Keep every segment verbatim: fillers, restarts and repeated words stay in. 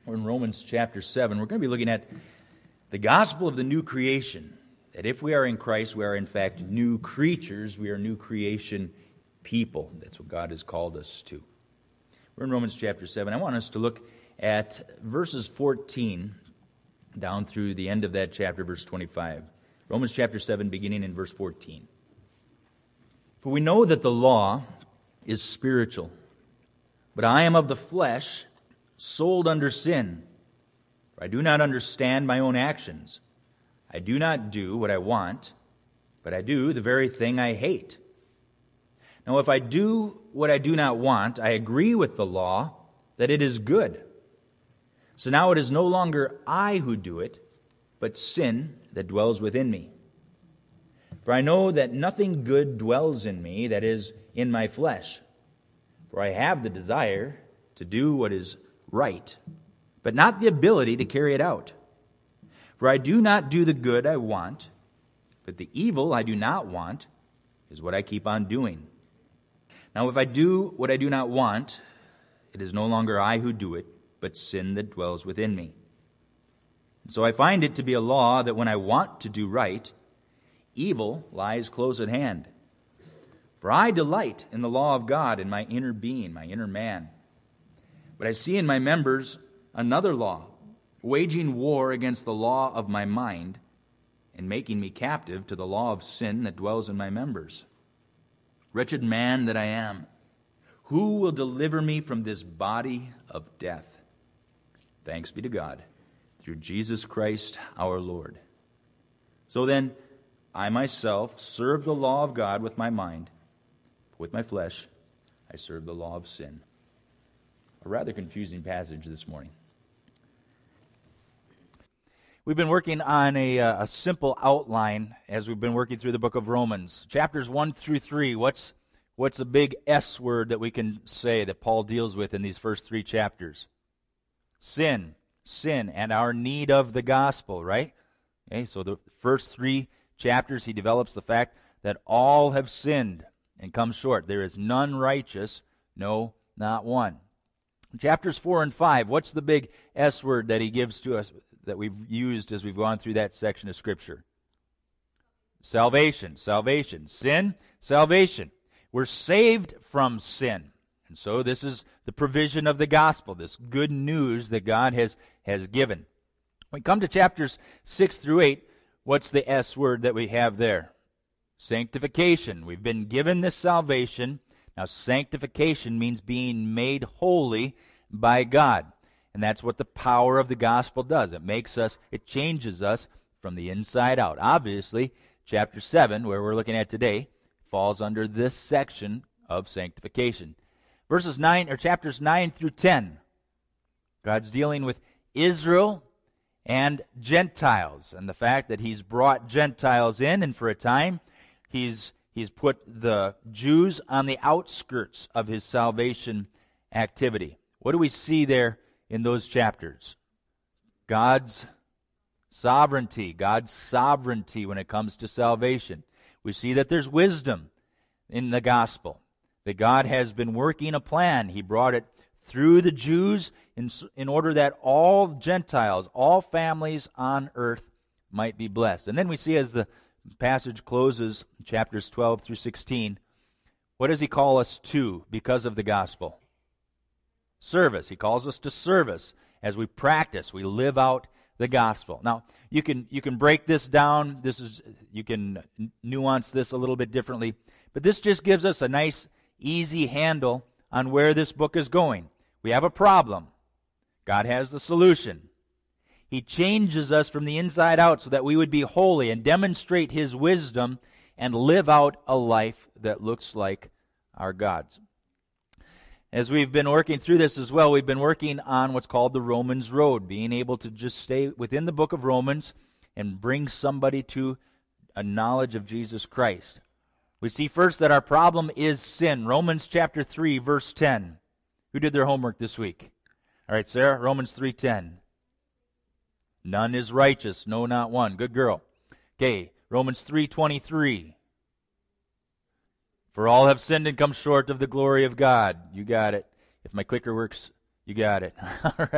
We're in Romans chapter seven. We're going to be looking at the gospel of the new creation. That if we are in Christ, we are in fact new creatures. We are new creation people. That's what God has called us to. We're in Romans chapter seven. I want us to look at verses fourteen down through the end of that chapter, verse twenty-five. Romans chapter seven, beginning in verse fourteen. For we know that the law is spiritual, but I am of the flesh, sold under sin. For I do not understand my own actions. I do not do what I want, but I do the very thing I hate. Now if I do what I do not want, I agree with the law that it is good. So now it is no longer I who do it, but sin that dwells within me. For I know that nothing good dwells in me, that is, in my flesh. For I have the desire to do what is right, but not the ability to carry it out. For I do not do the good I want, but the evil I do not want is what I keep on doing. Now if I do what I do not want, it is no longer I who do it, but sin that dwells within me. And so I find it to be a law that when I want to do right, evil lies close at hand. For I delight in the law of God in my inner being, my inner man. But I see in my members another law, waging war against the law of my mind and making me captive to the law of sin that dwells in my members. Wretched man that I am, who will deliver me from this body of death? Thanks be to God, through Jesus Christ our Lord. So then, I myself serve the law of God with my mind. With my flesh, I serve the law of sin. A rather confusing passage this morning. We've been working on a, uh, a simple outline as we've been working through the book of Romans. Chapters one through three, what's, what's a big S word that we can say that Paul deals with in these first three chapters? Sin, sin, and our need of the gospel, right? Okay, so the first three chapters, he develops the fact that all have sinned and come short. There is none righteous, no, not one. Chapters four and five, what's the big S word that he gives to us that we've used as we've gone through that section of Scripture? Salvation, salvation. Sin, salvation. We're saved from sin. And so this is the provision of the gospel, this good news that God has, has given. When we come to chapters six through eight, what's the S word that we have there? Sanctification. We've been given this salvation. Now, sanctification means being made holy by God. And that's what the power of the gospel does. It makes us, it changes us from the inside out. Obviously, chapter seven, where we're looking at today, falls under this section of sanctification. Verses nine, or chapters nine through ten, God's dealing with Israel and Gentiles, and the fact that he's brought Gentiles in, and for a time, he's he's put the Jews on the outskirts of his salvation activity. What do we see there in those chapters? God's sovereignty, God's sovereignty when it comes to salvation. We see that there's wisdom in the gospel, that God has been working a plan. He brought it through the Jews in, in order that all Gentiles, all families on earth might be blessed. And then we see as the passage closes, chapters twelve through sixteen, what does he call us to because of the gospel? Service. He calls us to service as we practice, we live out the gospel. Now, you can you can break this down. This is you can nuance this a little bit differently, but this just gives us a nice, easy handle on where this book is going. We have a problem. God has the solution. He changes us from the inside out so that we would be holy and demonstrate his wisdom and live out a life that looks like our God's. As we've been working through this as well, we've been working on what's called the Romans Road, being able to just stay within the book of Romans and bring somebody to a knowledge of Jesus Christ. We see first that our problem is sin. Romans chapter three, verse ten. Who did their homework this week? All right, Sarah, Romans three ten. None is righteous, no, not one. Good girl. Okay, Romans three twenty-three. For all have sinned and come short of the glory of God. You got it. If my clicker works, you got it. All right.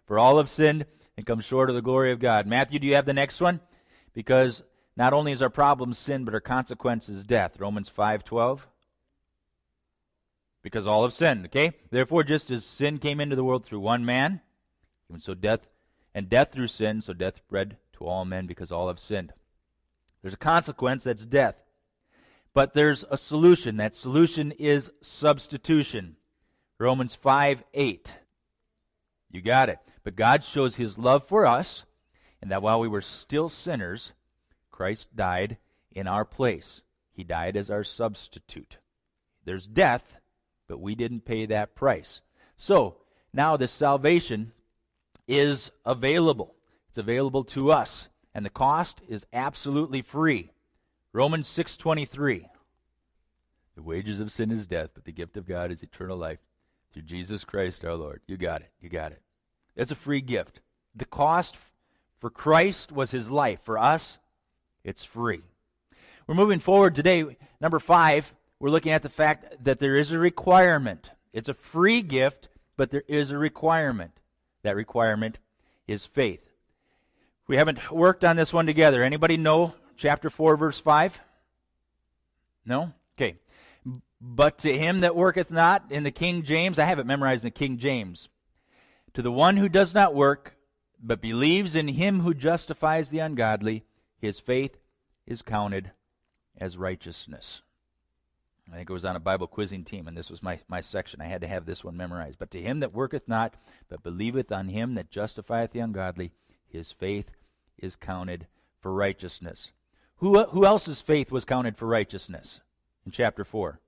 For all have sinned and come short of the glory of God. Matthew, do you have the next one? Because not only is our problem sin, but our consequence is death. Romans five twelve. Because all have sinned, okay? Therefore, just as sin came into the world through one man, even so death, and death through sin, so death spread to all men because all have sinned. There's a consequence, that's death. But there's a solution. That solution is substitution. Romans five eight. You got it. But God shows his love for us, and that while we were still sinners, Christ died in our place. He died as our substitute. There's death, but we didn't pay that price. So, now this salvation is available. It's available to us, and the cost is absolutely free. Romans six twenty-three. The wages of sin is death, but the gift of God is eternal life through Jesus Christ our Lord. You got it. You got it. It's a free gift. The cost for Christ was his life. For us, it's free. We're moving forward today. Number five, we're looking at the fact that there is a requirement. It's a free gift, but there is a requirement. That requirement is faith. We haven't worked on this one together. Anybody know chapter four, verse five? No? Okay. But to him that worketh not, in the King James, I have it memorized in the King James. To the one who does not work, but believes in him who justifies the ungodly, his faith is counted as righteousness. I think it was on a Bible quizzing team, and this was my, my section. I had to have this one memorized. But to him that worketh not, but believeth on him that justifieth the ungodly, his faith is counted for righteousness. Who, who else's faith was counted for righteousness in chapter four?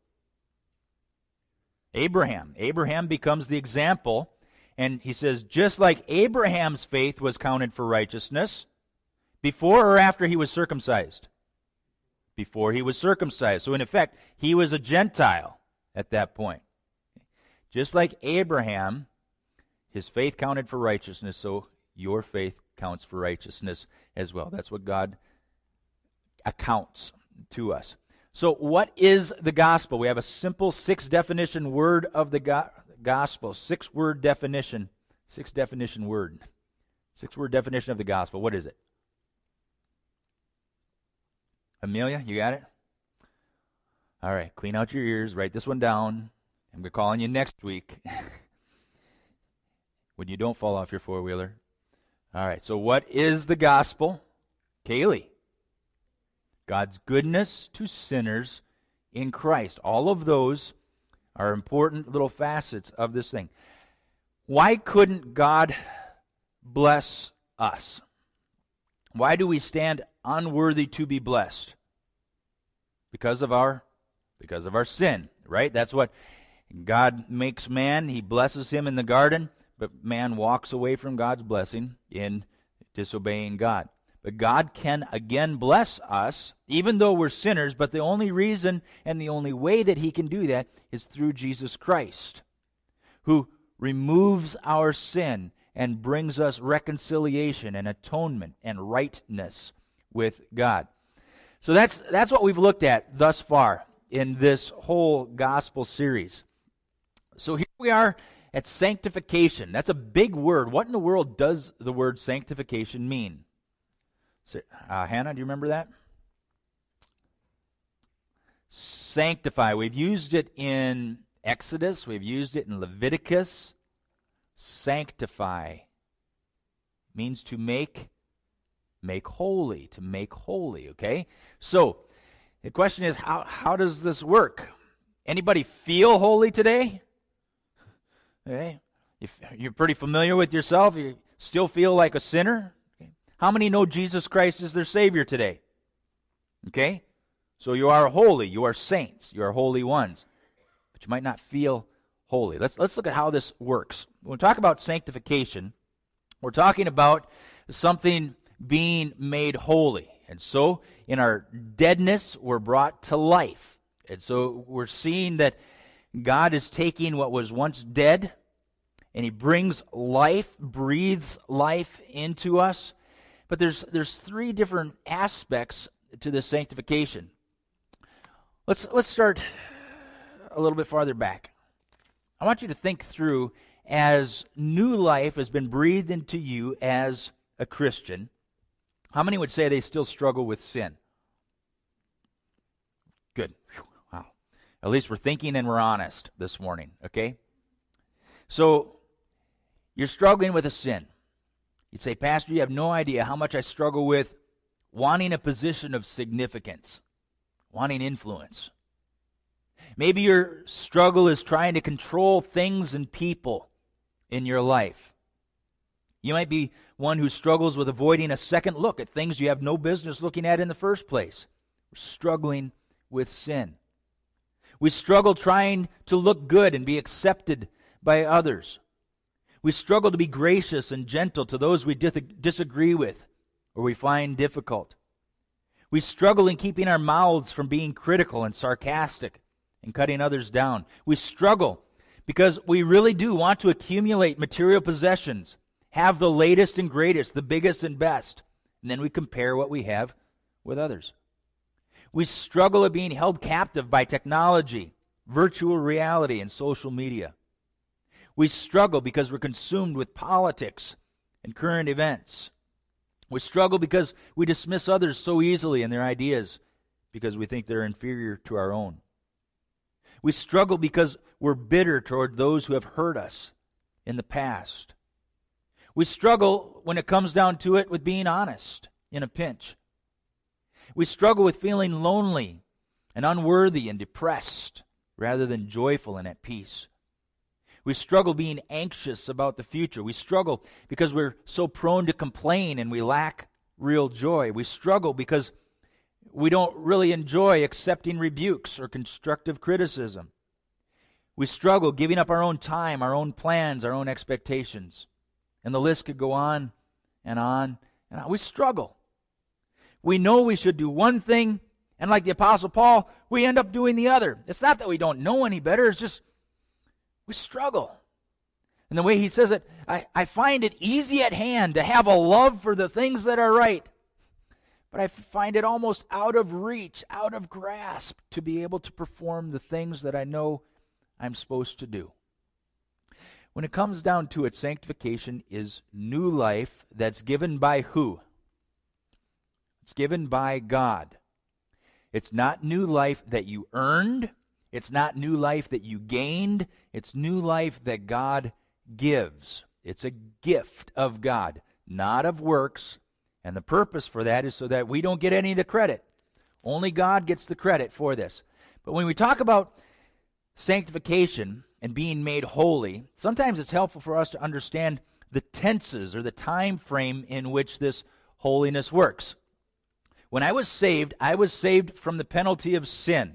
Abraham. Abraham becomes the example, and he says, just like Abraham's faith was counted for righteousness, before or after he was circumcised? Before he was circumcised. So in effect, he was a Gentile at that point. Just like Abraham, his faith counted for righteousness, so your faith counts for righteousness as well. That's what God accounts to us. So what is the gospel? We have a simple six-definition word of the go- gospel. Six-word definition. Six-definition word. Six-word definition of the gospel. What is it? Amelia, you got it? All right, clean out your ears. Write this one down. I'm going to call on you next week when you don't fall off your four-wheeler. All right, so what is the gospel? Kaylee. God's goodness to sinners in Christ. All of those are important little facets of this thing. Why couldn't God bless us? Why do we stand unworthy to be blessed? Because of our because of our sin, right? That's what God makes man. He blesses him in the garden, but man walks away from God's blessing in disobeying God. But God can again bless us, even though we're sinners, but the only reason and the only way that he can do that is through Jesus Christ, who removes our sin and brings us reconciliation and atonement and rightness with God. So that's that's what we've looked at thus far in this whole gospel series. So here we are at sanctification. That's a big word. What in the world does the word sanctification mean? So, uh, Hannah, do you remember that? Sanctify. We've used it in Exodus. We've used it in Leviticus. Sanctify means to make make holy, to make holy, okay? So, the question is, how, how does this work? Anybody feel holy today? Okay. If you're pretty familiar with yourself, you still feel like a sinner? Okay. How many know Jesus Christ is their Savior today? Okay? So you are holy, you are saints, you are holy ones. But you might not feel holy. Let's, let's look at how this works. When we talk about sanctification, we're talking about something being made holy. And so, in our deadness, we're brought to life. And so, we're seeing that God is taking what was once dead, and he brings life, breathes life into us. But there's there's three different aspects to this sanctification. Let's let's start a little bit farther back. I want you to think through as new life has been breathed into you as a Christian, how many would say they still struggle with sin? Good. Wow. At least we're thinking and we're honest this morning, okay? So, you're struggling with a sin. You'd say, Pastor, you have no idea how much I struggle with wanting a position of significance, wanting influence. Maybe your struggle is trying to control things and people in your life. You might be one who struggles with avoiding a second look at things you have no business looking at in the first place. We're struggling with sin. We struggle trying to look good and be accepted by others. We struggle to be gracious and gentle to those we dis- disagree with or we find difficult. We struggle in keeping our mouths from being critical and sarcastic and cutting others down. We struggle because we really do want to accumulate material possessions, have the latest and greatest, the biggest and best, and then we compare what we have with others. We struggle at being held captive by technology, virtual reality, and social media. We struggle because we're consumed with politics and current events. We struggle because we dismiss others so easily and their ideas because we think they're inferior to our own. We struggle because we're bitter toward those who have hurt us in the past. We struggle, when it comes down to it, with being honest in a pinch. We struggle with feeling lonely and unworthy and depressed rather than joyful and at peace. We struggle being anxious about the future. We struggle because we're so prone to complain and we lack real joy. We struggle because we don't really enjoy accepting rebukes or constructive criticism. We struggle giving up our own time, our own plans, our own expectations. And the list could go on and on and on. We struggle. We know we should do one thing, and like the Apostle Paul, we end up doing the other. It's not that we don't know any better, it's just we struggle. And the way he says it, I, I find it easy at hand to have a love for the things that are right, but I find it almost out of reach, out of grasp, to be able to perform the things that I know I'm supposed to do. When it comes down to it, sanctification is new life that's given by who? It's given by God. It's not new life that you earned. It's not new life that you gained. It's new life that God gives. It's a gift of God, not of works. And the purpose for that is so that we don't get any of the credit. Only God gets the credit for this. But when we talk about sanctification and being made holy, sometimes it's helpful for us to understand the tenses or the time frame in which this holiness works. When I was saved, I was saved from the penalty of sin.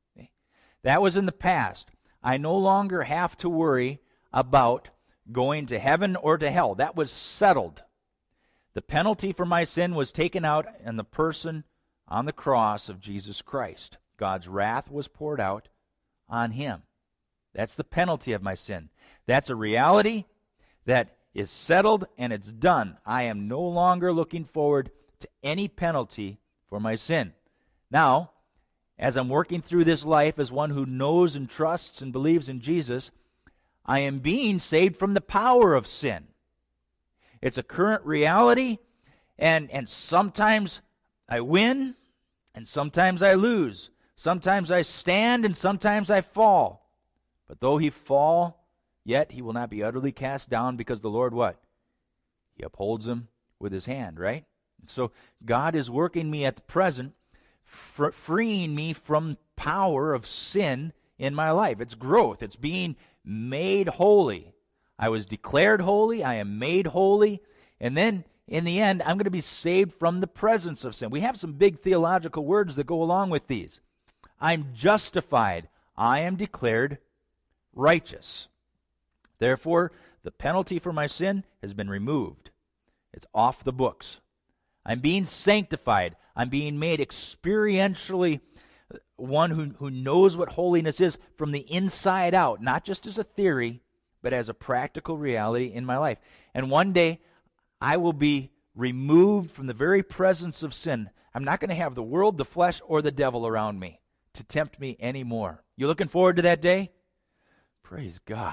That was in the past. I no longer have to worry about going to heaven or to hell. That was settled. The penalty for my sin was taken out in the person on the cross of Jesus Christ. God's wrath was poured out on him. That's the penalty of my sin. That's a reality that is settled and it's done. I am no longer looking forward to any penalty for my sin. Now, as I'm working through this life as one who knows and trusts and believes in Jesus, I am being saved from the power of sin. It's a current reality, and, and sometimes I win, and sometimes I lose. Sometimes I stand, and sometimes I fall. But though he fall, yet he will not be utterly cast down, because the Lord what? He upholds him with his hand, right? So God is working me at the present, fr- freeing me from power of sin in my life. It's growth. It's being made holy. I was declared holy. I am made holy. And then, in the end, I'm going to be saved from the presence of sin. We have some big theological words that go along with these. I'm justified. I am declared righteous. Therefore, the penalty for my sin has been removed. It's off the books. I'm being sanctified. I'm being made experientially one who, who knows what holiness is from the inside out, not just as a theory, but as a practical reality in my life. And one day, I will be removed from the very presence of sin. I'm not going to have the world, the flesh, or the devil around me to tempt me anymore. You looking forward to that day? Praise God. The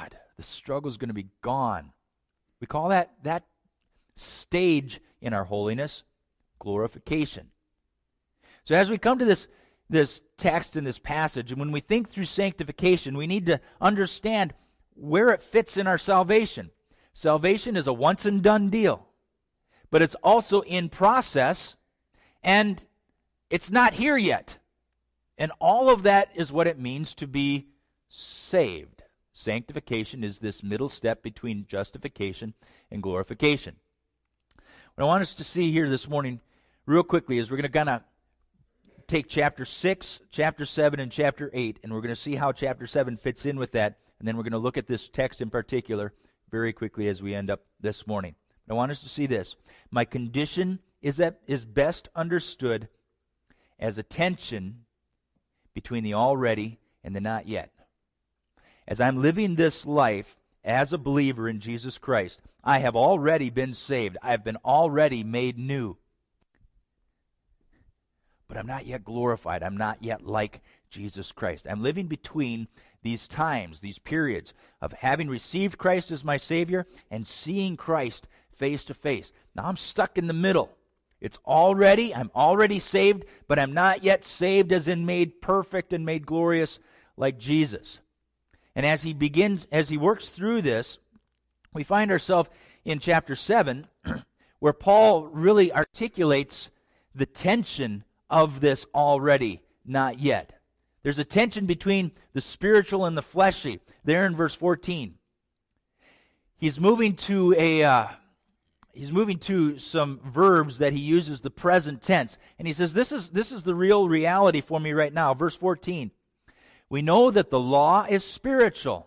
the struggle is going to be gone. We call that that stage in our holiness glorification. So as we come to this, this text in this passage, and when we think through sanctification, we need to understand where it fits in our salvation. Salvation is a once and done deal, but it's also in process, and it's not here yet. And all of that is what it means to be saved. Sanctification is this middle step between justification and glorification. What I want us to see here this morning, real quickly, is we're going to kind of take chapter six, chapter seven, and chapter eight, and we're going to see how chapter seven fits in with that, and then we're going to look at this text in particular very quickly as we end up this morning. I want us to see this. My condition is that is best understood as a tension between the already and the not yet. As I'm living this life as a believer in Jesus Christ, I have already been saved. I have been already made new. But I'm not yet glorified. I'm not yet like Jesus Christ. I'm living between these times, these periods of having received Christ as my Savior and seeing Christ face to face. Now I'm stuck in the middle. It's already, I'm already saved, but I'm not yet saved as in made perfect and made glorious like Jesus. And as he begins, as he works through this, we find ourselves in chapter seven, where Paul really articulates the tension of this already, not yet. There's a tension between the spiritual and the fleshy. There in verse fourteen, he's moving to a uh, he's moving to some verbs that he uses the present tense, and he says, "This is this is the real reality for me right now." Verse fourteen, we know that the law is spiritual,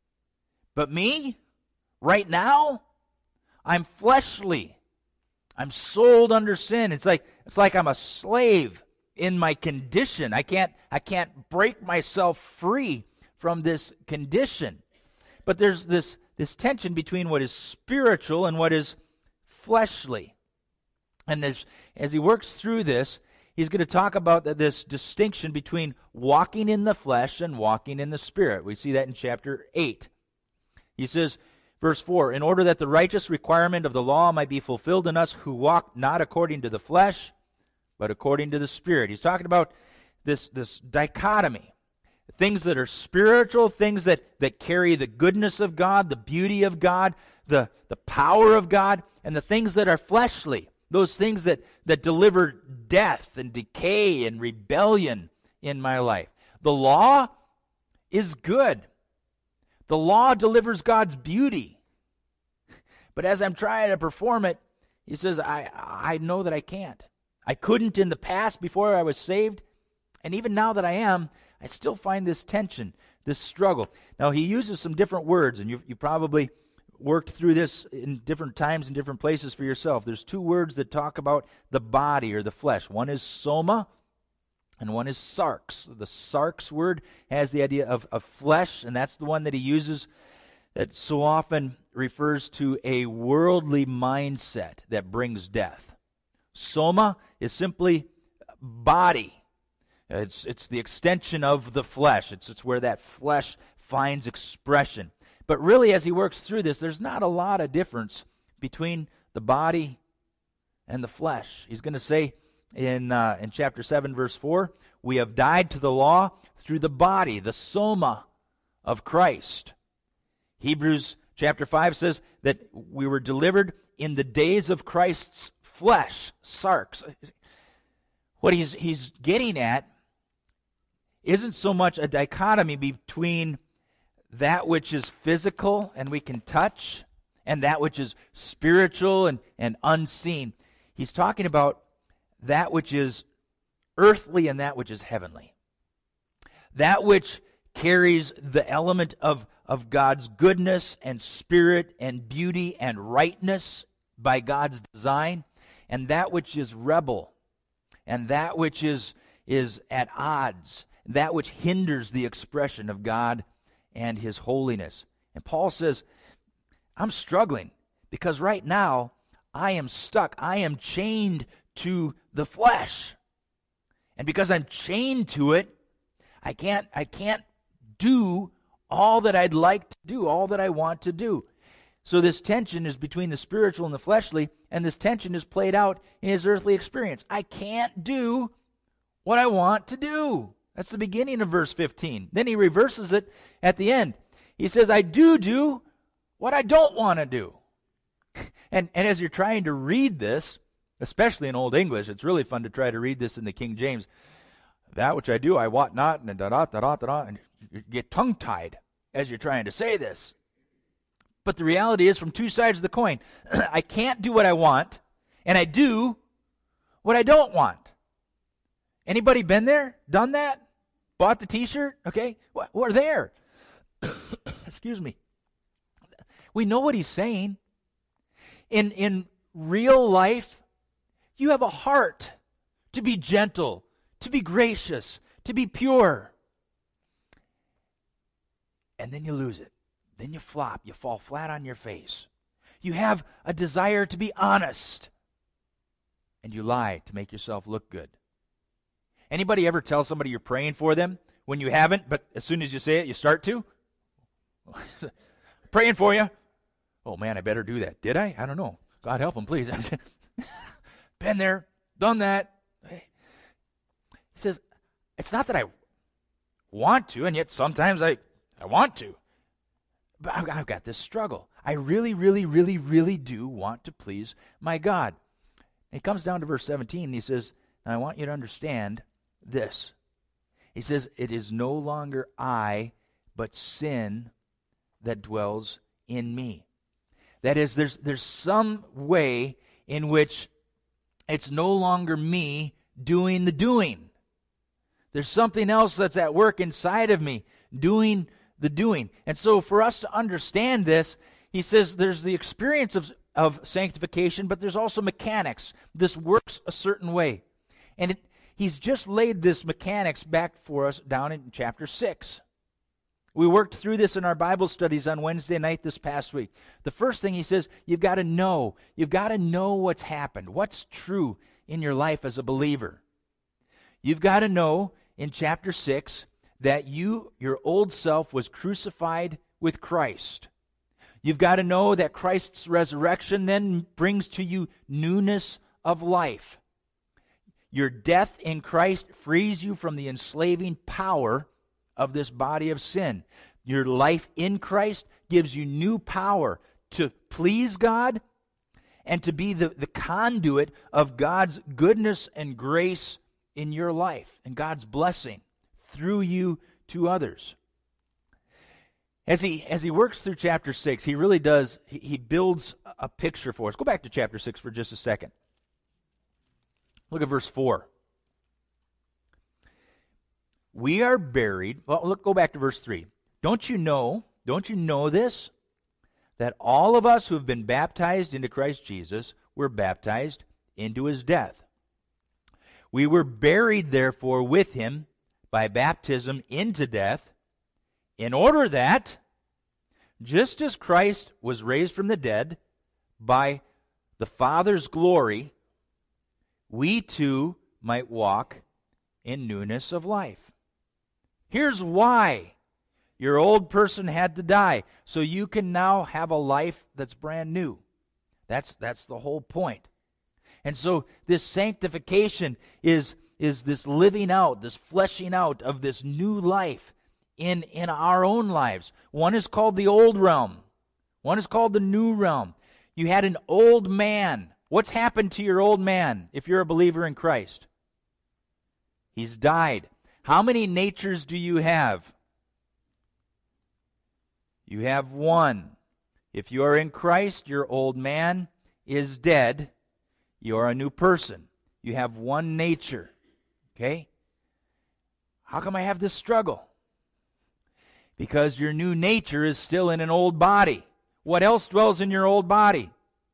but me, right now, I'm fleshly. I'm sold under sin. It's like it's like I'm a slave in my condition. I can't I can't break myself free from this condition. But there's this this tension between what is spiritual and what is fleshly. And there's, as he works through this, he's going to talk about this distinction between walking in the flesh and walking in the Spirit. We see that in chapter eight. He says, verse four, in order that the righteous requirement of the law might be fulfilled in us who walk not according to the flesh, but according to the Spirit. He's talking about this, this dichotomy. Things that are spiritual, things that, that carry the goodness of God, the beauty of God, the, the power of God, and the things that are fleshly, those things that, that deliver death and decay and rebellion in my life. The law is good. The law delivers God's beauty. But as I'm trying to perform it, he says, I, I know that I can't. I couldn't in the past before I was saved, and even now that I am, I still find this tension, this struggle. Now, he uses some different words, and you you probably worked through this in different times and different places for yourself. There's two words that talk about the body or the flesh. One is soma, and one is sarx. The sarx word has the idea of, of flesh, and that's the one that he uses that so often refers to a worldly mindset that brings death. Soma is simply body. It's it's the extension of the flesh. It's it's where that flesh finds expression. But really, as he works through this, there's not a lot of difference between the body and the flesh. He's going to say in uh, in chapter seven, verse four, we have died to the law through the body, the soma of Christ. Hebrews chapter five says that we were delivered in the days of Christ's flesh, sarx. What he's he's getting at isn't so much a dichotomy between that which is physical and we can touch and that which is spiritual and, and unseen. He's talking about that which is earthly and that which is heavenly. That which carries the element of, of God's goodness and spirit and beauty and rightness by God's design, and that which is rebel, and that which is, is at odds, that which hinders the expression of God and His holiness. And Paul says, I'm struggling because right now I am stuck. I am chained to the flesh. And because I'm chained to it, I can't I can't do all that I'd like to do, all that I want to do. So this tension is between the spiritual and the fleshly, and this tension is played out in his earthly experience. I can't do what I want to do. That's the beginning of verse fifteen. Then he reverses it at the end. He says, I do do what I don't want to do. And, and as you're trying to read this, especially in Old English, it's really fun to try to read this in the King James. That which I do, I wot not, and da da da da da, and you get tongue-tied as you're trying to say this. But the reality is, from two sides of the coin, I can't do what I want, and I do what I don't want. Anybody been there? Done that? Bought the t-shirt? Okay, we're there. Excuse me. We know what he's saying. In, in real life, you have a heart to be gentle, to be gracious, to be pure. And then you lose it. Then you flop. You fall flat on your face. You have a desire to be honest. And you lie to make yourself look good. Anybody ever tell somebody you're praying for them when you haven't, but as soon as you say it, you start to? Praying for you. Oh, man, I better do that. Did I? I don't know. God help them, please. Been there, done that. He says, it's not that I want to, and yet sometimes I, I want to. But I've, I've got this struggle. I really, really, really, really do want to please my God. And he comes down to verse seventeen, and he says, I want you to understand this. He says, it is no longer I, but sin that dwells in me. That is, there's there's some way in which it's no longer me doing the doing. There's something else that's at work inside of me, doing the doing. And so for us to understand this, he says there's the experience of, of sanctification, but there's also mechanics. This works a certain way. And it, he's just laid this mechanics back for us down in chapter six. We worked through this in our Bible studies on Wednesday night this past week. The first thing he says, you've got to know. You've got to know what's happened, what's true in your life as a believer. You've got to know in chapter six that you, your old self, was crucified with Christ. You've got to know that Christ's resurrection then brings to you newness of life. Your death in Christ frees you from the enslaving power of this body of sin. Your life in Christ gives you new power to please God and to be the, the conduit of God's goodness and grace in your life and God's blessing through you to others. As he as he works through chapter six, he really does, he, he builds a picture for us. Go back to chapter six for just a second. Look at verse four. We are buried. Well, look, go back to verse three. Don't you know, don't you know this? That all of us who have been baptized into Christ Jesus were baptized into his death. We were buried, therefore, with him by baptism into death, in order that, just as Christ was raised from the dead by the Father's glory, we too might walk in newness of life. Here's why your old person had to die, so you can now have a life that's brand new. That's, that's the whole point. And so this sanctification is, is this living out, this fleshing out of this new life in, in our own lives. One is called the old realm. One is called the new realm. You had an old man. What's happened to your old man if you're a believer in Christ? He's died. How many natures do you have? You have one. If you are in Christ, your old man is dead. You are a new person. You have one nature. Okay? How come I have this struggle? Because your new nature is still in an old body. What else dwells in your old body?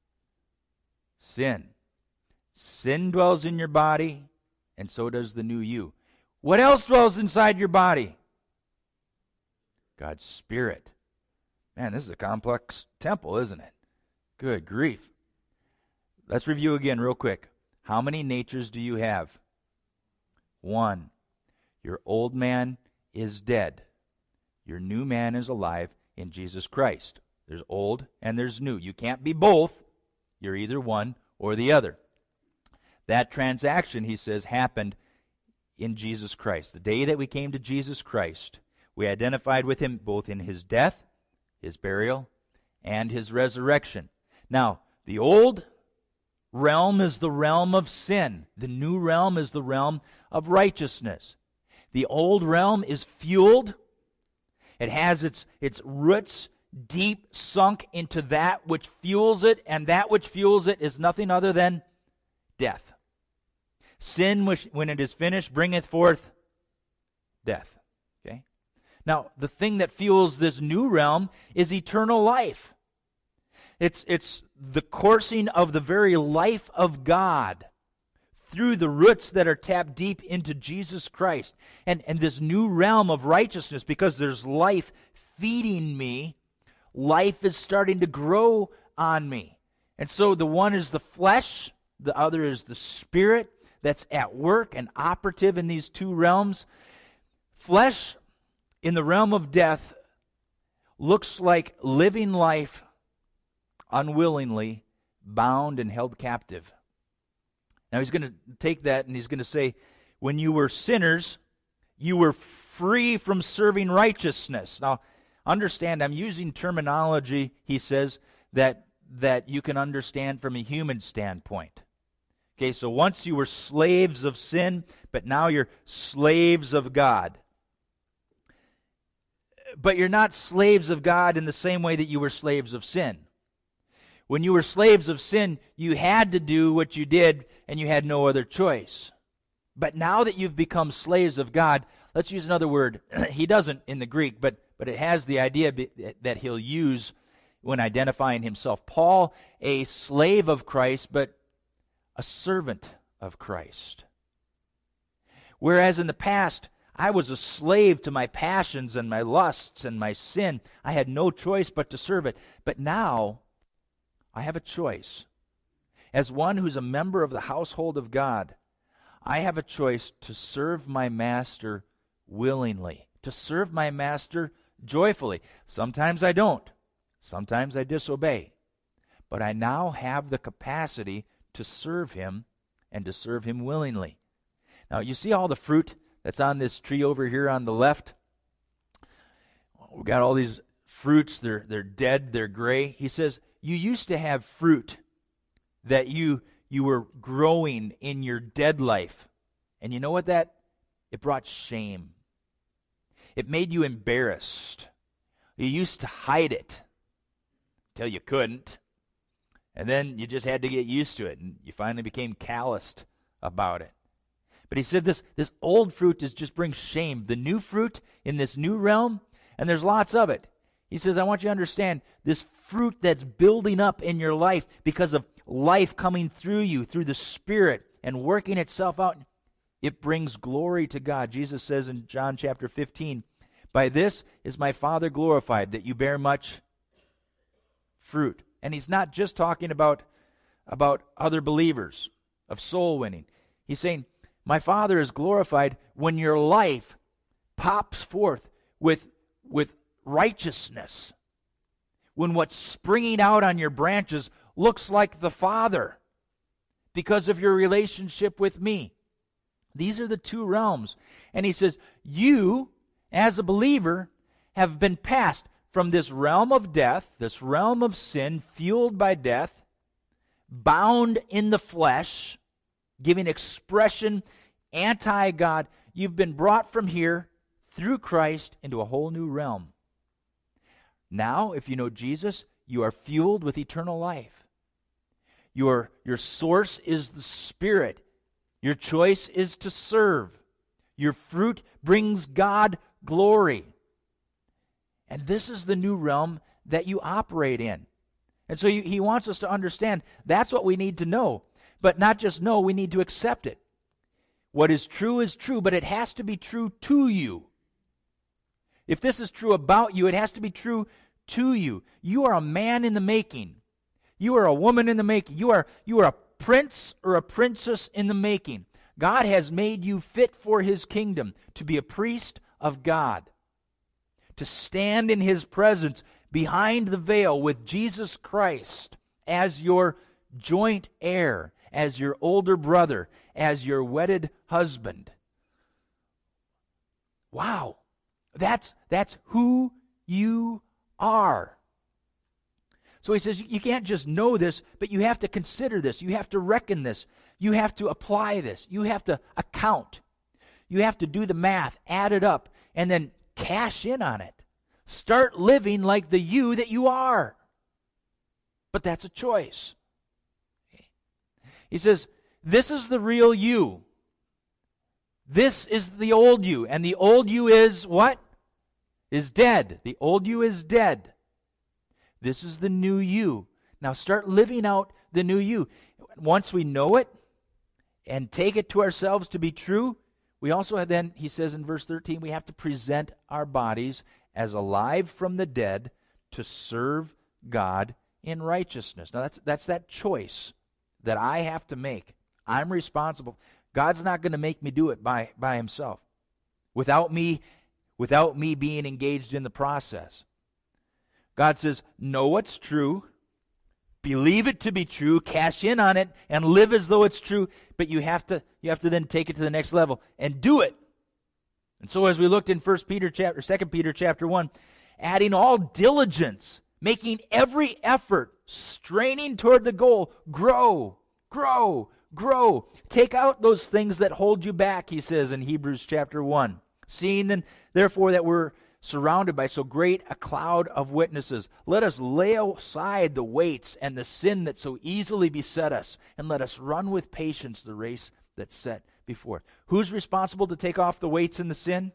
Sin. Sin dwells in your body, and so does the new you. What else dwells inside your body? God's Spirit. Man, this is a complex temple, isn't it? Good grief. Let's review again real quick. How many natures do you have? One. Your old man is dead. Your new man is alive in Jesus Christ. There's old and there's new. You can't be both. You're either one or the other. That transaction, he says, happened in Jesus Christ. The day that we came to Jesus Christ, we identified with him both in his death, his burial, and his resurrection. Now, the old realm is the realm of sin. The new realm is the realm of righteousness. The old realm is fueled. It has its, its roots deep sunk into that which fuels it, and that which fuels it is nothing other than death. Sin, which, when it is finished, bringeth forth death. Okay? Now, the thing that fuels this new realm is eternal life. It's, it's the coursing of the very life of God through the roots that are tapped deep into Jesus Christ. And, and this new realm of righteousness, because there's life feeding me, life is starting to grow on me. And so the one is the flesh, the other is the spirit that's at work and operative in these two realms. Flesh in the realm of death looks like living life unwillingly, bound and held captive. Now he's going to take that and he's going to say, when you were sinners, you were free from serving righteousness. Now, understand, I'm using terminology, he says, that, that you can understand from a human standpoint. Okay, so once you were slaves of sin, but now you're slaves of God. But you're not slaves of God in the same way that you were slaves of sin. When you were slaves of sin, you had to do what you did, and you had no other choice. But now that you've become slaves of God, let's use another word. He doesn't in the Greek, but, but it has the idea that he'll use when identifying himself. Paul, a slave of Christ, but a servant of Christ. Whereas in the past, I was a slave to my passions and my lusts and my sin. I had no choice but to serve it. But now, I have a choice. As one who's a member of the household of God, I have a choice to serve my master willingly, to serve my master joyfully. Sometimes I don't. Sometimes I disobey. But I now have the capacity to serve him and to serve him willingly. Now, you see all the fruit that's on this tree over here on the left? We've got all these fruits. They're, they're dead. They're gray. He says, you used to have fruit that you, you were growing in your dead life. And you know what that? It brought shame. It made you embarrassed. You used to hide it till you couldn't. And then you just had to get used to it, and you finally became calloused about it. But he said this, this old fruit is just brings shame. The new fruit in this new realm, and there's lots of it. He says, I want you to understand this fruit that's building up in your life because of life coming through you, through the Spirit, and working itself out. It brings glory to God. Jesus says in John chapter fifteen, by this is my Father glorified, that you bear much fruit. And he's not just talking about, about other believers, of soul winning. He's saying, my Father is glorified when your life pops forth with, with righteousness. When what's springing out on your branches looks like the Father because of your relationship with me. These are the two realms. And he says, you, as a believer, have been passed from this realm of death, this realm of sin, fueled by death, bound in the flesh, giving expression anti-God. You've been brought from here through Christ into a whole new realm. Now, if you know Jesus, you are fueled with eternal life. Your, your source is the Spirit. Your choice is to serve. Your fruit brings God glory. And this is the new realm that you operate in. And so he, he wants us to understand that's what we need to know. But not just know, we need to accept it. What is true is true, but it has to be true to you. If this is true about you, it has to be true to you. You are a man in the making. You are a woman in the making. You are, you are a prince or a princess in the making. God has made you fit for his kingdom to be a priest of God, to stand in his presence behind the veil with Jesus Christ as your joint heir, as your older brother, as your wedded husband. Wow, that's, that's who you are. So he says you can't just know this, but you have to consider this. You have to reckon this. You have to apply this. You have to account. You have to do the math, add it up, and then cash in on it. Start living like the you that you are. But that's a choice. He says, this is the real you. This is the old you. And the old you is what? Is dead. The old you is dead. This is the new you. Now start living out the new you. Once we know it and take it to ourselves to be true, we also have then, he says in verse thirteen, we have to present our bodies as alive from the dead to serve God in righteousness. Now that's that's that choice that I have to make. I'm responsible. God's not going to make me do it by, by himself. Without me, without me being engaged in the process. God says, know what's true, believe it to be true, cash in on it, and live as though it's true, but you have to you have to then take it to the next level and do it. And so as we looked in First Peter chapter, Second Peter chapter one, adding all diligence, making every effort, straining toward the goal, grow, grow, grow. Take out those things that hold you back, he says in Hebrews chapter one. Seeing then, therefore, that we're surrounded by so great a cloud of witnesses, let us lay aside the weights and the sin that so easily beset us, and let us run with patience the race that's set before. Who's responsible to take off the weights and the sin?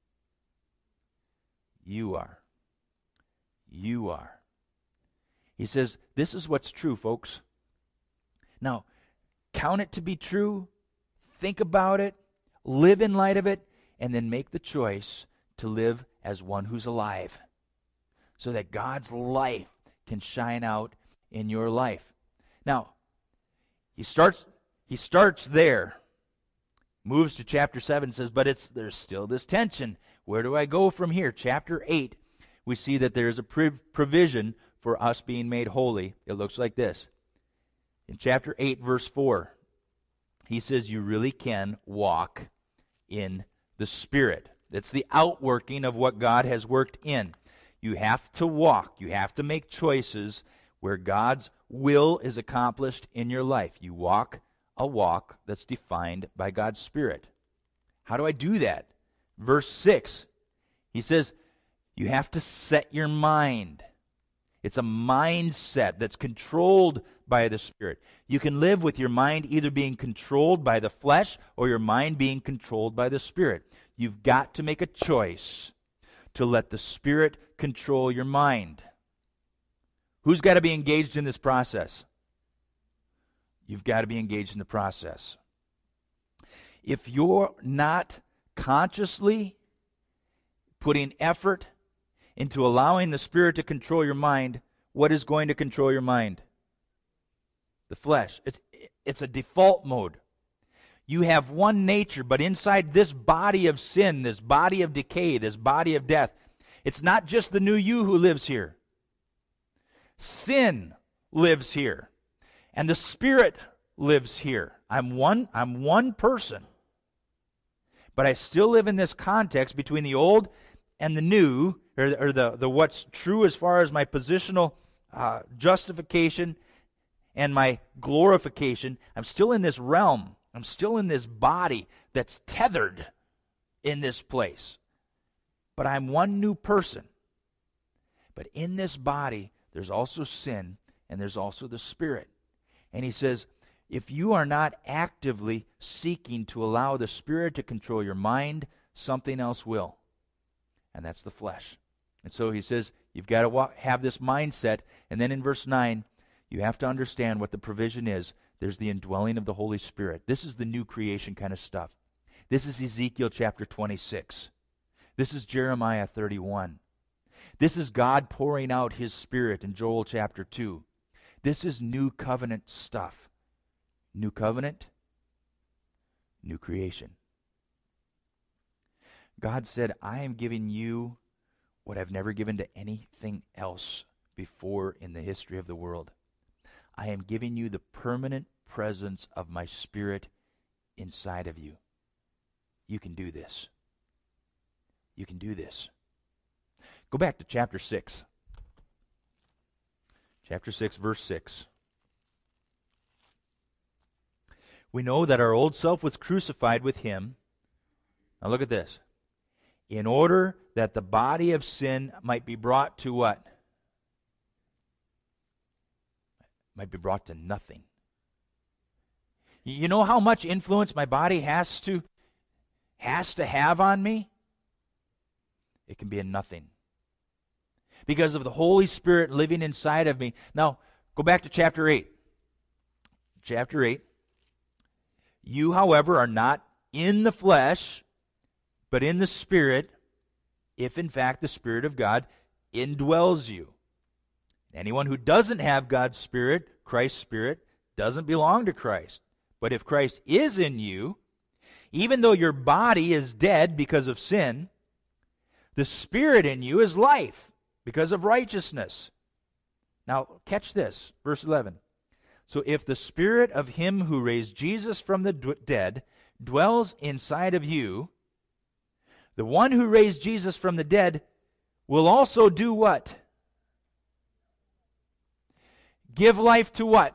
You are. You are. He says, this is what's true, folks. Now, count it to be true, think about it, live in light of it, and then make the choice to live as one who's alive, so that God's life can shine out in your life. Now, he starts he starts there, moves to chapter seven, and says, but it's there's still this tension. Where do I go from here? Chapter eight, we see that there's a prov- provision for us being made holy. It looks like this. In chapter eight, verse four, he says you really can walk in the Spirit. It's the outworking of what God has worked in. You have to walk. You have to make choices where God's will is accomplished in your life. You walk a walk that's defined by God's Spirit. How do I do that? Verse six, he says, you have to set your mind. It's a mindset that's controlled by the Spirit. You can live with your mind either being controlled by the flesh or your mind being controlled by the Spirit. You've got to make a choice to let the Spirit control your mind. Who's got to be engaged in this process? You've got to be engaged in the process. If you're not consciously putting effort into allowing the Spirit to control your mind, what is going to control your mind? The flesh. It's, it's a default mode. You have one nature, but inside this body of sin, this body of decay, this body of death, it's not just the new you who lives here. Sin lives here. And the Spirit lives here. I'm one, I'm one person. But I still live in this context between the old and the new, or, or the, the what's true as far as my positional uh, justification and my glorification. I'm still in this realm. I'm still in this body that's tethered in this place. But I'm one new person. But in this body, there's also sin, and there's also the Spirit. And he says, if you are not actively seeking to allow the Spirit to control your mind, something else will. And that's the flesh. And so he says, you've got to walk, have this mindset. And then in verse nine, you have to understand what the provision is. There's the indwelling of the Holy Spirit. This is the new creation kind of stuff. This is Ezekiel chapter twenty-six. This is Jeremiah thirty-one. This is God pouring out his Spirit in Joel chapter two. This is new covenant stuff. New covenant, new creation. God said, I am giving you what I've never given to anything else before in the history of the world. I am giving you the permanent presence of my Spirit inside of you. You can do this. You can do this. Go back to chapter six. Chapter six, verse six. We know that our old self was crucified with him. Now look at this. In order that the body of sin might be brought to what? Might be brought to nothing. You know how much influence my body has to has to have on me? It can be a nothing. Because of the Holy Spirit living inside of me. Now, go back to chapter eight. Chapter eight. You, however, are not in the flesh, but in the Spirit, if in fact the Spirit of God indwells you. Anyone who doesn't have God's Spirit, Christ's Spirit, doesn't belong to Christ. But if Christ is in you, even though your body is dead because of sin, the Spirit in you is life because of righteousness. Now, catch this, verse eleven. So if the Spirit of him who raised Jesus from the d- dead dwells inside of you, the one who raised Jesus from the dead will also do what? Give life to what?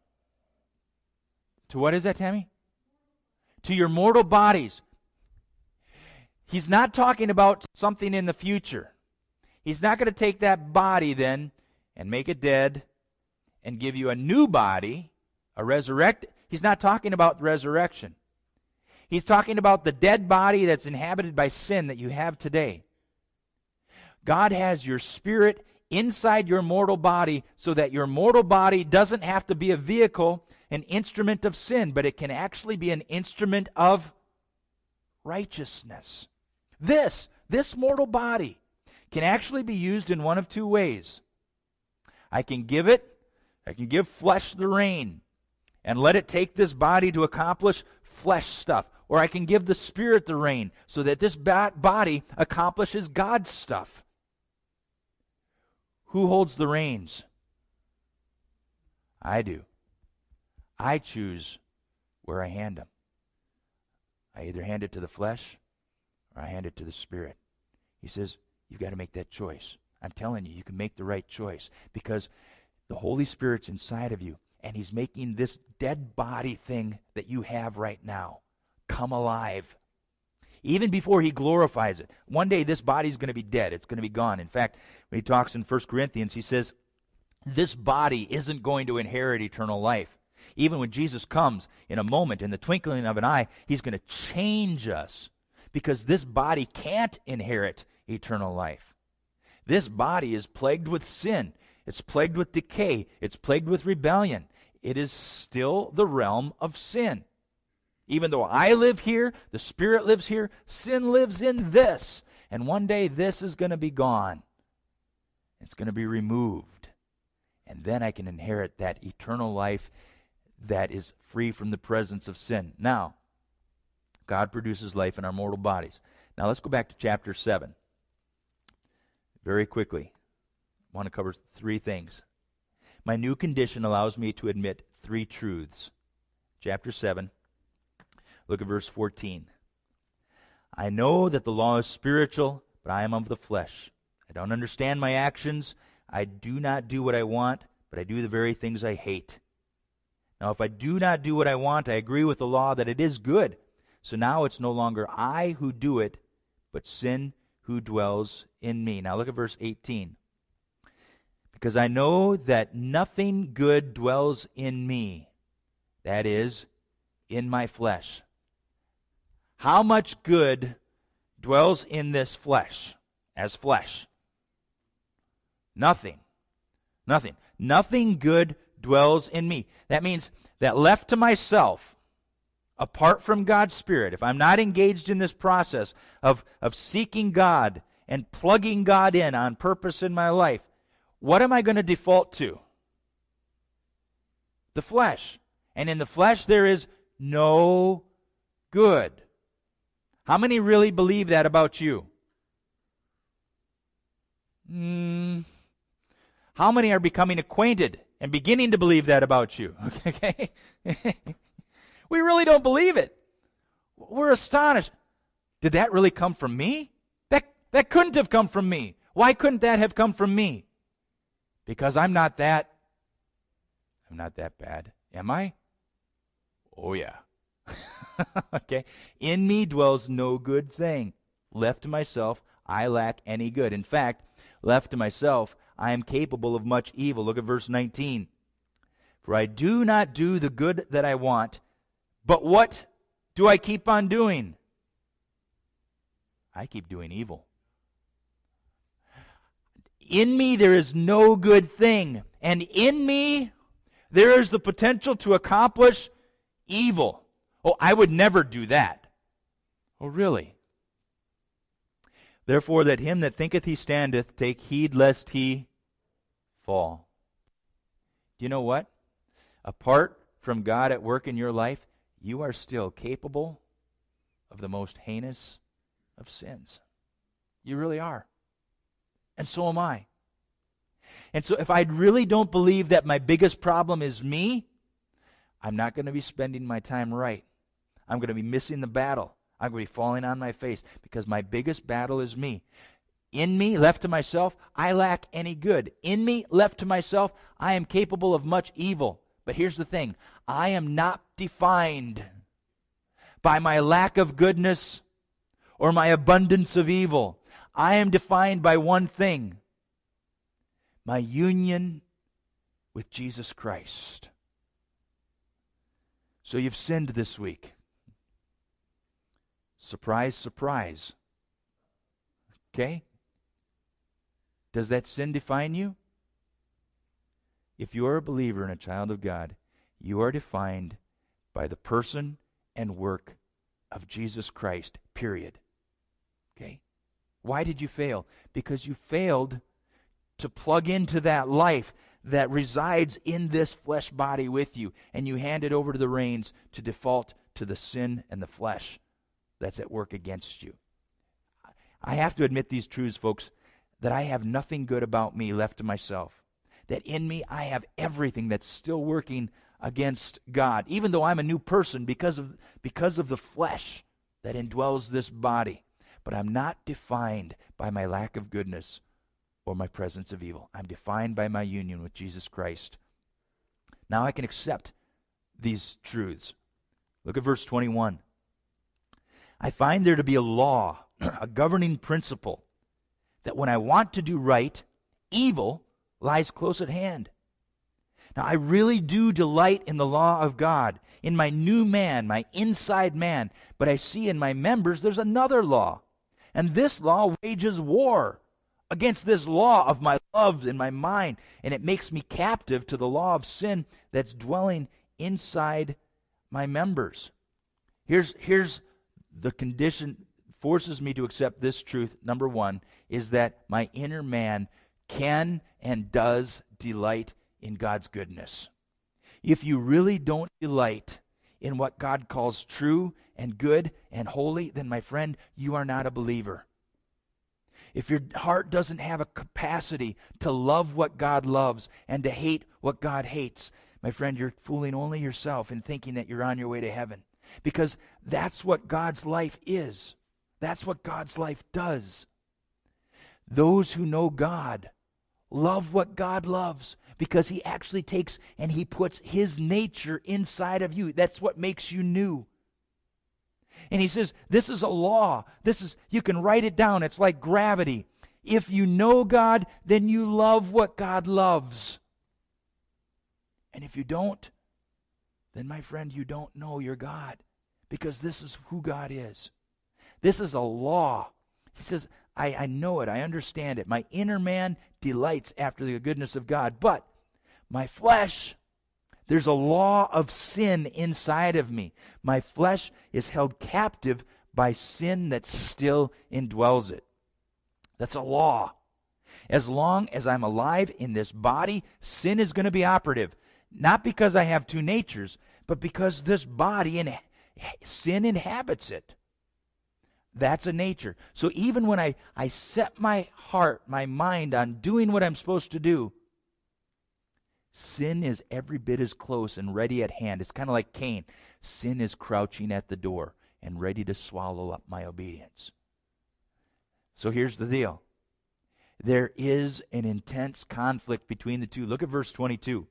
To what is that, Tammy? To your mortal bodies. He's not talking about something in the future. He's not going to take that body then and make it dead and give you a new body, a resurrect. He's not talking about resurrection. He's talking about the dead body that's inhabited by sin that you have today. God has your spirit inside your mortal body so that your mortal body doesn't have to be a vehicle, an instrument of sin, but it can actually be an instrument of righteousness. This, this mortal body can actually be used in one of two ways. I can give it, I can give flesh the rein and let it take this body to accomplish flesh stuff. Or I can give the Spirit the rein so that this body accomplishes God's stuff. Who holds the reins? I do. I choose where I hand them. I either hand it to the flesh or I hand it to the Spirit. He says, you've got to make that choice. I'm telling you, you can make the right choice because the Holy Spirit's inside of you and He's making this dead body thing that you have right now come alive. Even before He glorifies it. One day this body's going to be dead. It's going to be gone. In fact, when He talks in First Corinthians, he says, this body isn't going to inherit eternal life. Even when Jesus comes in a moment, in the twinkling of an eye, He's going to change us because this body can't inherit eternal life. This body is plagued with sin. It's plagued with decay. It's plagued with rebellion. It is still the realm of sin. Even though I live here, the Spirit lives here, sin lives in this. And one day this is going to be gone. It's going to be removed. And then I can inherit that eternal life that is free from the presence of sin. Now, God produces life in our mortal bodies. Now let's go back to chapter seven. Very quickly. I want to cover three things. My new condition allows me to admit three truths. Chapter seven. Look at verse fourteen. I know that the law is spiritual, but I am of the flesh. I don't understand my actions. I do not do what I want, but I do the very things I hate. Now, if I do not do what I want, I agree with the law that it is good. So now it's no longer I who do it, but sin who dwells in me. Now look at verse eighteen. Because I know that nothing good dwells in me, that is, in my flesh. How much good dwells in this flesh, as flesh? Nothing. Nothing. Nothing good dwells in me. That means that left to myself, apart from God's Spirit, if I'm not engaged in this process of, of seeking God and plugging God in on purpose in my life, what am I going to default to? The flesh. And in the flesh there is no good. How many really believe that about you? Mm, how many are becoming acquainted and beginning to believe that about you? Okay? We really don't believe it. We're astonished. Did that really come from me? That, that couldn't have come from me. Why couldn't that have come from me? Because I'm not that, I'm not that bad. Am I? Oh, yeah. Okay? In me dwells no good thing. Left to myself, I lack any good. In fact, left to myself, I am capable of much evil. Look at verse nineteen. For I do not do the good that I want, but what do I keep on doing? I keep doing evil. In me there is no good thing, and in me there is the potential to accomplish evil. Oh, I would never do that. Oh, really? Therefore, that him that thinketh he standeth take heed lest he fall. Do you know what? Apart from God at work in your life, you are still capable of the most heinous of sins. You really are. And so am I. And so if I really don't believe that my biggest problem is me, I'm not going to be spending my time right. I'm going to be missing the battle. I'm going to be falling on my face because my biggest battle is me. In me, left to myself, I lack any good. In me, left to myself, I am capable of much evil. But here's the thing. I am not defined by my lack of goodness or my abundance of evil. I am defined by one thing. My union with Jesus Christ. So you've sinned this week. Surprise, surprise. Okay? Does that sin define you? If you are a believer and a child of God, you are defined by the person and work of Jesus Christ, period. Okay? Why did you fail? Because you failed to plug into that life that resides in this flesh body with you, and you hand it over to the reins to default to the sin and the flesh that's at work against you. I have to admit these truths, folks, that I have nothing good about me left to myself. That in me I have everything that's still working against God, even though I'm a new person because of, because of the flesh that indwells this body. But I'm not defined by my lack of goodness or my presence of evil. I'm defined by my union with Jesus Christ. Now I can accept these truths. Look at verse twenty-one. I find there to be a law, a governing principle, that when I want to do right, evil lies close at hand. Now, I really do delight in the law of God, in my new man, my inside man, but I see in my members there's another law. And this law wages war against this law of my love in my mind, and it makes me captive to the law of sin that's dwelling inside my members. Here's, here's the condition, forces me to accept this truth. Number one is that my inner man can and does delight in God's goodness. If you really don't delight in what God calls true and good and holy, then my friend, you are not a believer. If your heart doesn't have a capacity to love what God loves and to hate what God hates, my friend, you're fooling only yourself in thinking that you're on your way to heaven. Because that's what God's life is. That's what God's life does. Those who know God love what God loves because He actually takes and He puts His nature inside of you. That's what makes you new. And He says, this is a law. This is, you can write it down. It's like gravity. If you know God, then you love what God loves. And if you don't, then my friend, you don't know your God, because this is who God is. This is a law. He says, I, I know it. I understand it. My inner man delights after the goodness of God. But my flesh, there's a law of sin inside of me. My flesh is held captive by sin that still indwells it. That's a law. As long as I'm alive in this body, sin is going to be operative. Not because I have two natures, but because this body and sin inhabits it. That's a nature. So even when I, I set my heart, my mind on doing what I'm supposed to do, sin is every bit as close and ready at hand. It's kind of like Cain. Sin is crouching at the door and ready to swallow up my obedience. So here's the deal. There is an intense conflict between the two. Look at verse twenty-two.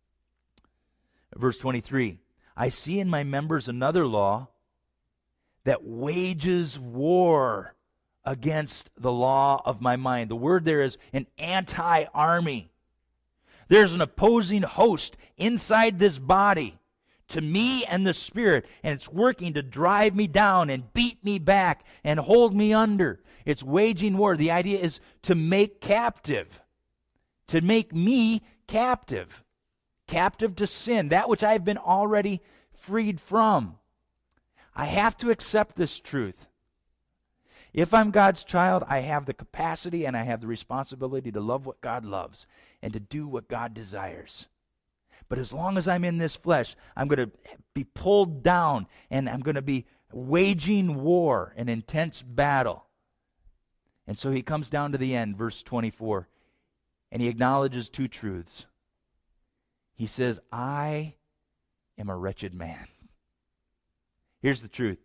Verse twenty-three. I see in my members another law that wages war against the law of my mind. The word there is an anti-army. There's an opposing host inside this body to me and the Spirit, and it's working to drive me down and beat me back and hold me under. It's waging war. The idea is to make captive, to make me captive, captive to sin, that which I've been already freed from. I have to accept this truth. If I'm God's child, I have the capacity and I have the responsibility to love what God loves and to do what God desires. But as long as I'm in this flesh, I'm going to be pulled down and I'm going to be waging war, an intense battle. And so he comes down to the end, verse twenty-four, and he acknowledges two truths. He says, I am a wretched man. Here's the truth.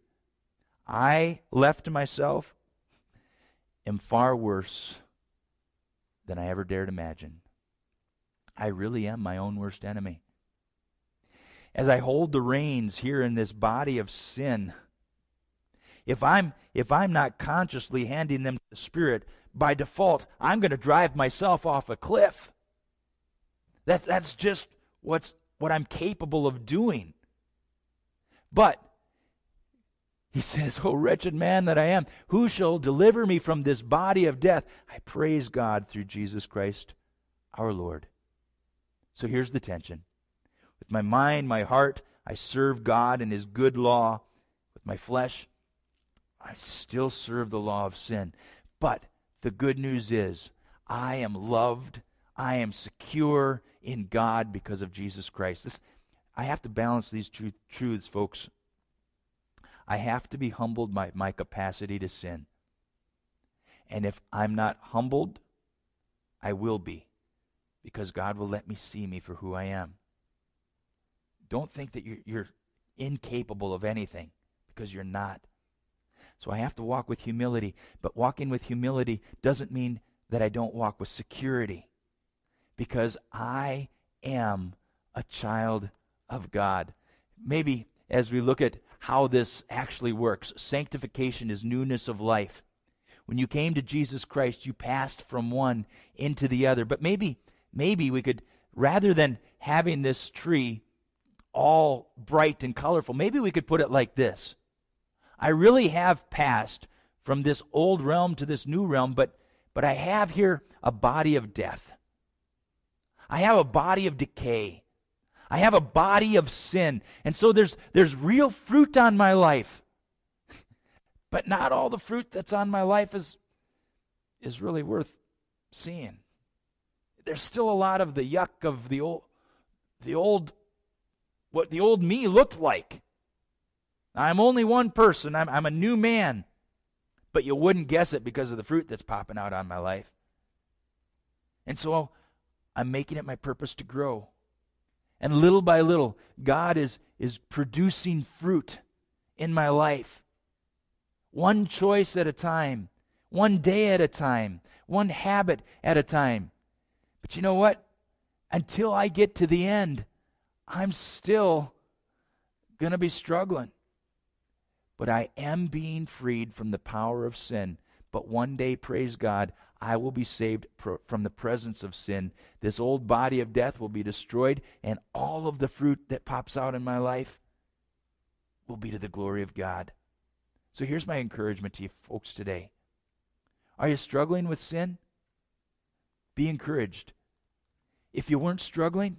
I, left to myself, am far worse than I ever dared imagine. I really am my own worst enemy. As I hold the reins here in this body of sin, if I'm if I'm not consciously handing them to the Spirit, by default, I'm going to drive myself off a cliff. That's that's just what's what I'm capable of doing. But he says, "Oh, wretched man that I am, who shall deliver me from this body of death? I praise God through Jesus Christ our Lord." So here's the tension. With my mind, my heart, I serve God and His good law. With my flesh, I still serve the law of sin. But the good news is, I am loved, I am secure in God because of Jesus Christ. This, I have to balance these truth, truths, folks. I have to be humbled by my capacity to sin. And if I'm not humbled, I will be, because God will let me see me for who I am. Don't think that you're, you're incapable of anything, because you're not. So I have to walk with humility, but walking with humility doesn't mean that I don't walk with security, because I am a child of God. Maybe as we look at how this actually works, sanctification is newness of life. When you came to Jesus Christ, you passed from one into the other. But maybe, maybe we could, rather than having this tree all bright and colorful, maybe we could put it like this. I really have passed from this old realm to this new realm, but, but I have here a body of death. I have a body of decay. I have a body of sin. And so there's there's real fruit on my life. But not all the fruit that's on my life is, is really worth seeing. There's still a lot of the yuck of the old, the old, what the old me looked like. I'm only one person. I'm, I'm a new man. But you wouldn't guess it because of the fruit that's popping out on my life. And so I'm making it my purpose to grow. And little by little, God is, is producing fruit in my life. One choice at a time. One day at a time. One habit at a time. But you know what? Until I get to the end, I'm still going to be struggling. But I am being freed from the power of sin. But one day, praise God, I will be saved pro- from the presence of sin. This old body of death will be destroyed, and all of the fruit that pops out in my life will be to the glory of God. So here's my encouragement to you folks today. Are you struggling with sin? Be encouraged. If you weren't struggling,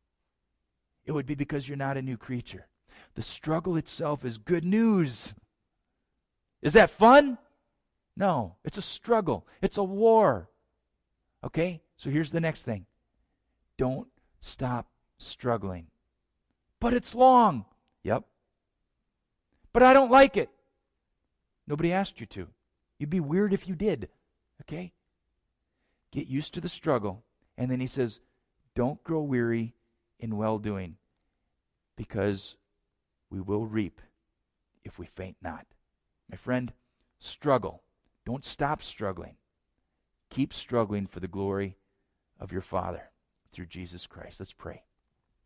it would be because you're not a new creature. The struggle itself is good news. Is that fun? No, it's a struggle. It's a war. Okay? So here's the next thing. Don't stop struggling. But it's long. Yep. But I don't like it. Nobody asked you to. You'd be weird if you did. Okay? Get used to the struggle. And then he says, don't grow weary in well-doing, because we will reap if we faint not. My friend, struggle. Don't stop struggling. Keep struggling for the glory of your Father through Jesus Christ. Let's pray.